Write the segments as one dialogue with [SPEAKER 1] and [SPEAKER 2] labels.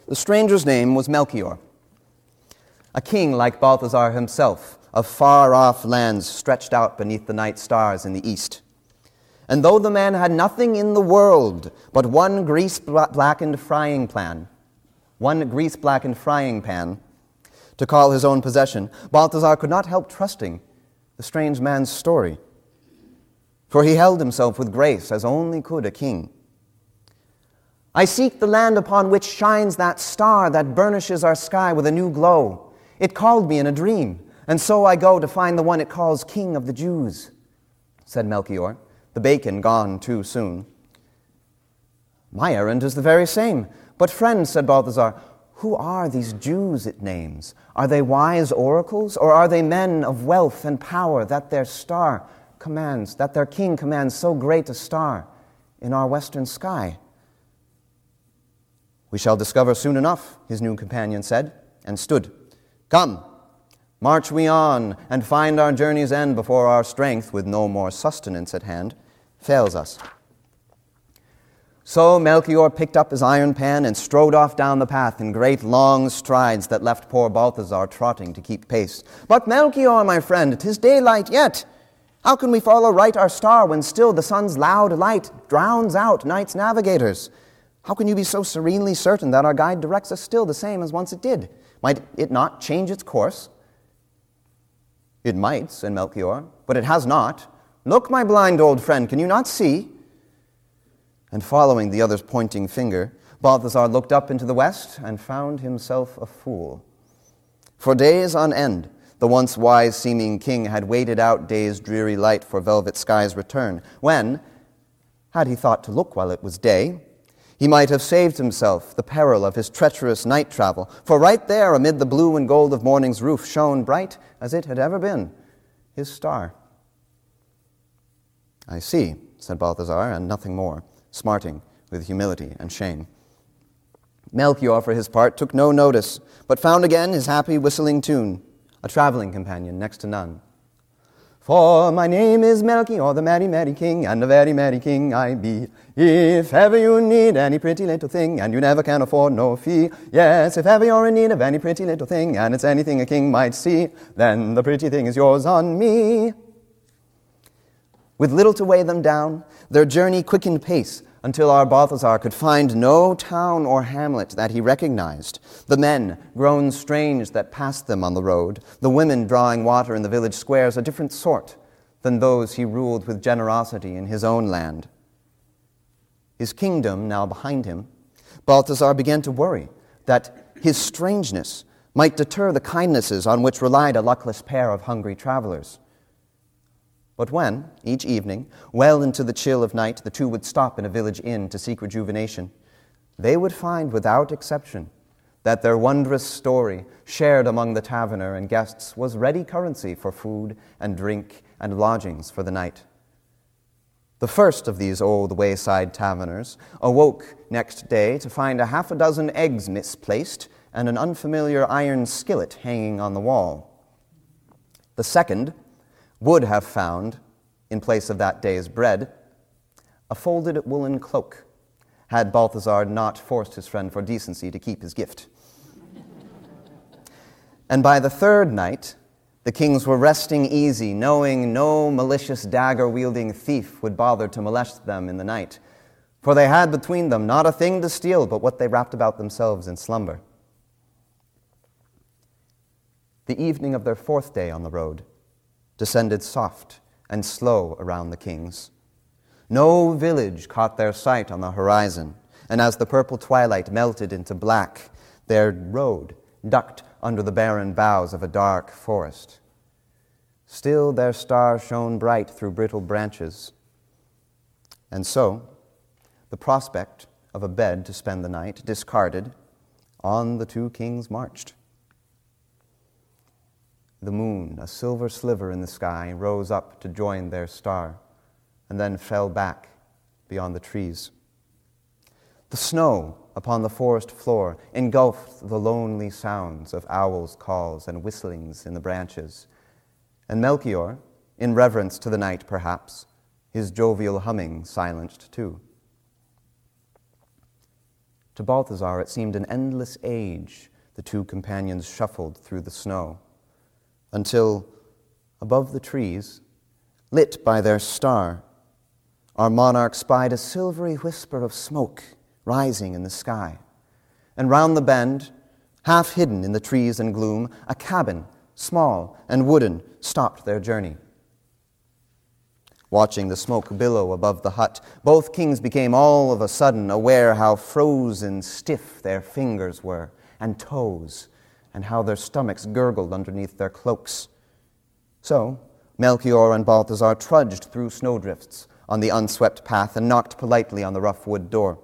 [SPEAKER 1] The stranger's name was Melchior, a king like Balthazar himself, of far-off lands stretched out beneath the night stars in the east. And though the man had nothing in the world but one grease-blackened frying pan to call his own possession, Balthazar could not help trusting the strange man's story, for he held himself with grace as only could a king. "I seek the land upon which shines that star that burnishes our sky with a new glow. It called me in a dream, and so I go to find the one it calls King of the Jews," said Melchior, the bacon gone too soon. "My errand is the very same. But friend," said Balthazar, "who are these Jews it names? Are they wise oracles, or are they men of wealth and power that their king commands so great a star in our western sky?" "We shall discover soon enough," his new companion said, and stood. "Come, march we on, and find our journey's end before our strength, with no more sustenance at hand, fails us." So Melchior picked up his iron pan and strode off down the path in great long strides that left poor Balthazar trotting to keep pace. "But Melchior, my friend, 'tis daylight yet. How can we follow right our star when still the sun's loud light drowns out night's navigators? How can you be so serenely certain that our guide directs us still the same as once it did? Might it not change its course?" "It might," said Melchior, "but it has not. Look, my blind old friend, can you not see?" And following the other's pointing finger, Balthazar looked up into the west and found himself a fool. For days on end, the once wise-seeming king had waited out day's dreary light for Velvet Sky's return, when, had he thought to look while it was day, he might have saved himself the peril of his treacherous night travel, for right there, amid the blue and gold of morning's roof, shone bright as it had ever been, his star. "I see," said Balthazar, and nothing more, smarting with humility and shame. Melchior, for his part, took no notice, but found again his happy whistling tune, a traveling companion next to none. "For my name is Melchior, the merry, merry king, and a very merry king I be. If ever you need any pretty little thing, and you never can afford no fee, yes, if ever you're in need of any pretty little thing, and it's anything a king might see, then the pretty thing is yours on me." With little to weigh them down, their journey quickened pace until our Balthazar could find no town or hamlet that he recognized. The men, grown strange, that passed them on the road, the women drawing water in the village squares, a different sort than those he ruled with generosity in his own land. His kingdom now behind him, Balthazar began to worry that his strangeness might deter the kindnesses on which relied a luckless pair of hungry travelers. But when, each evening, well into the chill of night, the two would stop in a village inn to seek rejuvenation, they would find, without exception, that their wondrous story, shared among the taverner and guests, was ready currency for food and drink and lodgings for the night. The first of these old wayside taverners awoke next day to find a half a dozen eggs misplaced and an unfamiliar iron skillet hanging on the wall. The second would have found, in place of that day's bread, a folded woolen cloak, had Balthazar not forced his friend for decency to keep his gift. And by the third night, the kings were resting easy, knowing no malicious dagger-wielding thief would bother to molest them in the night, for they had between them not a thing to steal but what they wrapped about themselves in slumber. The evening of their fourth day on the road descended soft and slow around the kings. No village caught their sight on the horizon, and as the purple twilight melted into black, their road ducked under the barren boughs of a dark forest. Still their star shone bright through brittle branches. And so, the prospect of a bed to spend the night discarded, on the two kings marched. The moon, a silver sliver in the sky, rose up to join their star, and then fell back beyond the trees. The snow upon the forest floor engulfed the lonely sounds of owls' calls and whistlings in the branches, and Melchior, in reverence to the night perhaps, his jovial humming silenced too. To Balthazar it seemed an endless age the two companions shuffled through the snow, until, above the trees, lit by their star, our monarch spied a silvery whisper of smoke rising in the sky, and round the bend, half hidden in the trees and gloom, a cabin, small and wooden, stopped their journey. Watching the smoke billow above the hut, both kings became all of a sudden aware how frozen stiff their fingers were and toes, and how their stomachs gurgled underneath their cloaks. So Melchior and Balthazar trudged through snowdrifts on the unswept path and knocked politely on the rough wood door.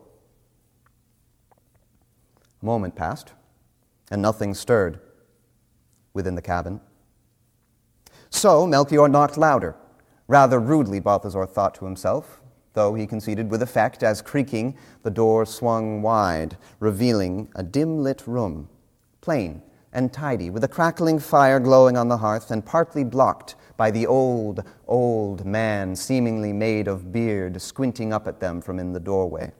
[SPEAKER 1] A moment passed, and nothing stirred within the cabin. So Melchior knocked louder. Rather rudely, Balthazar thought to himself, though he conceded with effect as, creaking, the door swung wide, revealing a dim-lit room, plain and tidy, with a crackling fire glowing on the hearth and partly blocked by the old man, seemingly made of beard, squinting up at them from in the doorway.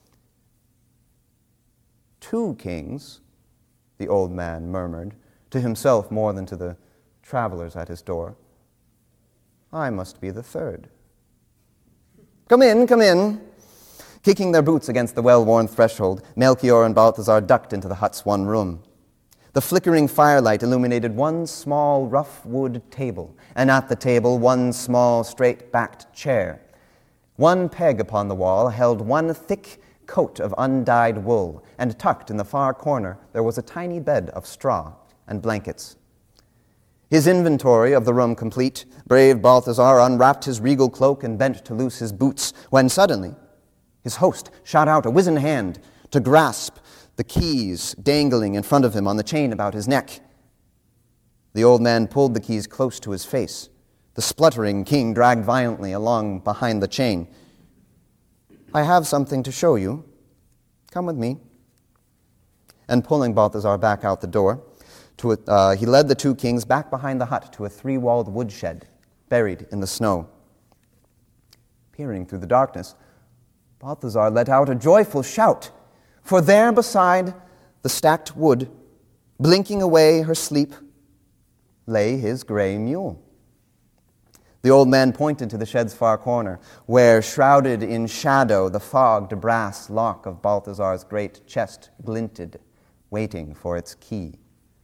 [SPEAKER 1] "Two kings," the old man murmured, to himself more than to the travelers at his door. "I must be the third." Come in, come in." Kicking their boots against the well-worn threshold, Melchior and Balthazar ducked into the hut's one room. The flickering firelight illuminated one small rough wood table, and at the table one small straight-backed chair. One peg upon the wall held one thick coat of undyed wool, and tucked in the far corner there was a tiny bed of straw and blankets. His inventory of the room complete, brave Balthazar unwrapped his regal cloak and bent to loose his boots, when suddenly his host shot out a wizened hand to grasp the keys dangling in front of him on the chain about his neck. The old man pulled the keys close to his face. The spluttering king dragged violently along behind the chain. "I have something to show you. Come with me." And pulling Balthazar back out the door, he led the two kings back behind the hut to a three-walled woodshed buried in the snow. Peering through the darkness, Balthazar let out a joyful shout, for there beside the stacked wood, blinking away her sleep, lay his gray mule. The old man pointed to the shed's far corner, where, shrouded in shadow, the fogged brass lock of Balthazar's great chest glinted, waiting for its key.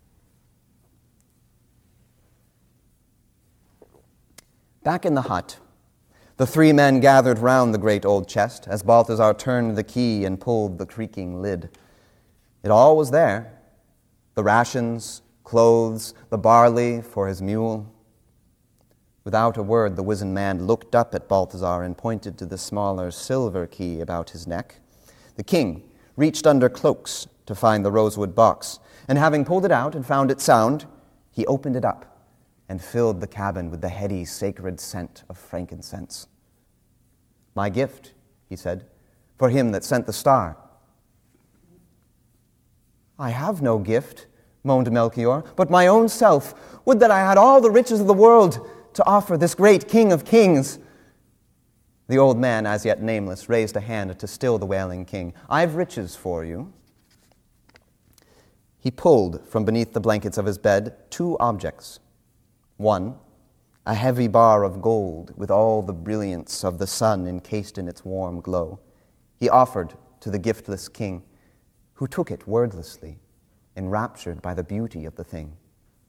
[SPEAKER 1] Back in the hut, the three men gathered round the great old chest as Balthazar turned the key and pulled the creaking lid. It all was there: the rations, clothes, the barley for his mule. Without a word, the wizened man looked up at Balthazar and pointed to the smaller silver key about his neck. The king reached under cloaks to find the rosewood box, and having pulled it out and found it sound, he opened it up and filled the cabin with the heady, sacred scent of frankincense. "My gift," he said, "for him that sent the star." "I have no gift," moaned Melchior, "but my own self. Would that I had all the riches of the world to offer this great King of kings." The old man, as yet nameless, raised a hand to still the wailing king. "I've riches for you." He pulled from beneath the blankets of his bed two objects. One, a heavy bar of gold with all the brilliance of the sun encased in its warm glow, he offered to the giftless king, who took it wordlessly, enraptured by the beauty of the thing.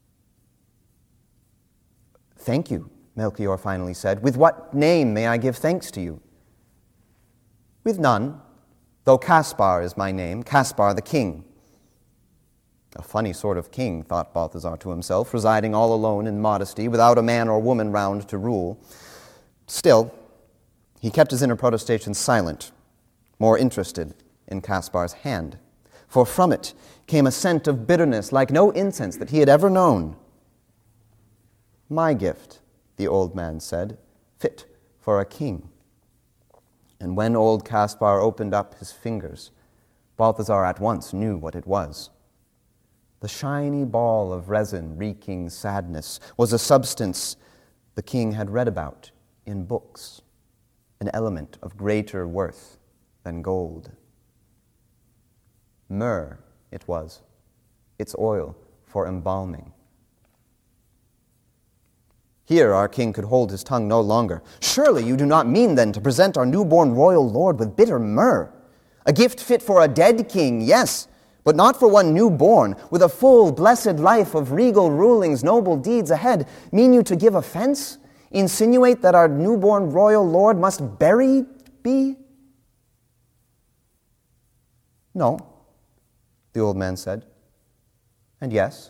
[SPEAKER 1] "Thank you," Melchior finally said. "With what name may I give thanks to you?" "With none, though Caspar is my name, Caspar the king." A funny sort of king, thought Balthazar to himself, residing all alone in modesty, without a man or woman round to rule. Still, he kept his inner protestations silent, more interested in Caspar's hand, for from it came a scent of bitterness like no incense that he had ever known. "My gift," the old man said, "fit for a king." And when old Caspar opened up his fingers, Balthazar at once knew what it was. The shiny ball of resin reeking sadness was a substance the king had read about in books, an element of greater worth than gold. Myrrh it was, its oil for embalming. Here our king could hold his tongue no longer. Surely you do not mean then to present our newborn royal lord with bitter myrrh, a gift fit for a dead king, yes, but not for one newborn, with a full, blessed life of regal rulings, noble deeds ahead. Mean you to give offense? Insinuate that our newborn royal lord must buried be? No, the old man said, and yes.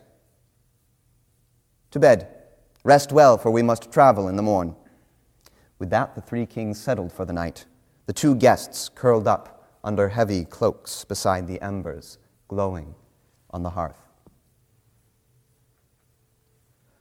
[SPEAKER 1] To bed. Rest well, for we must travel in the morn. With that, the three kings settled for the night, the two guests curled up under heavy cloaks beside the embers glowing on the hearth.